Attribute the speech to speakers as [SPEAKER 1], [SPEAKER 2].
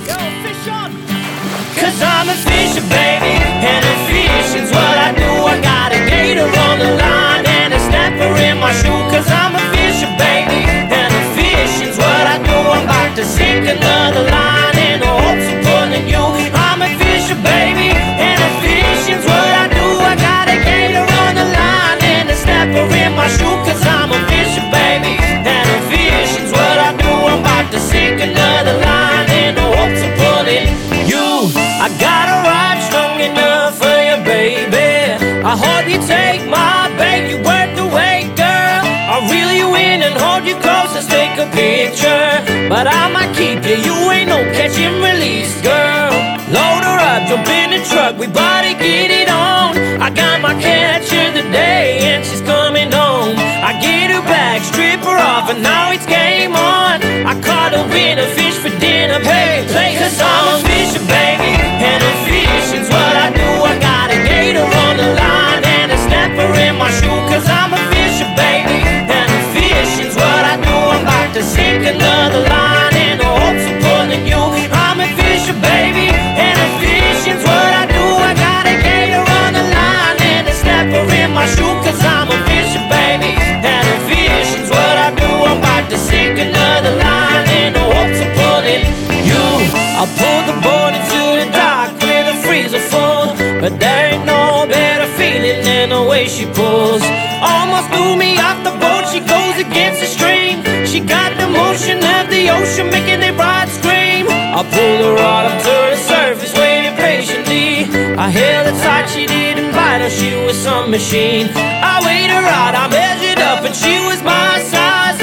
[SPEAKER 1] Cause I'm a fisher, baby, and a fishing's what I do. I got a gator on the line and a snapper in my shoe. Cause I'm a fisher, baby, and a fishing's what I do. I'm about to sink another line in the hopes of pulling you. I'm a fisher, baby, and a fishing's what I do. I got a gator on the line and a snapper in my shoe. Cause I'm a fisher, baby, and a fishing's what I do. I'm about to sink another line in the hopes of pulling you. I got a ride strong enough for you, baby. I hope you take my bait, you worth the wait, girl. I'll reel you in and hold you close, let's take a picture. But I might keep you, you ain't no catch and release, girl. Load her up, jump in the truck, we bout to get it on. I got my catcher today and she's coming home. I get her back, strip her off, and now it's game on. I caught her in a fish for dinner, baby. Cause I'm a fisher, baby, and a fishing's what I do. I got a gator on the line and a snapper in my shoe. Cause I'm a fisher, baby, and a fishing's what I do. I'm about to sink another line in the hopes of pulling you. I'm a fisher, baby, and a fishing's what I do. I got a gator on the line and a snapper in my shoe. Cause I'm a fisher, baby, and a fishing's what I do. I'm about to sink another line in the hopes of pulling you. I pulled the board into the dock with a freezer full, but there ain't no better feeling than the way she pulls. Almost blew me off the boat, she goes against the stream. She got the motion of the ocean making it ride scream. I pulled her right up to the surface, waiting patiently. I held her tight, she didn't bite her, she was some machine. I weighed her out, I measured up, and she was my size.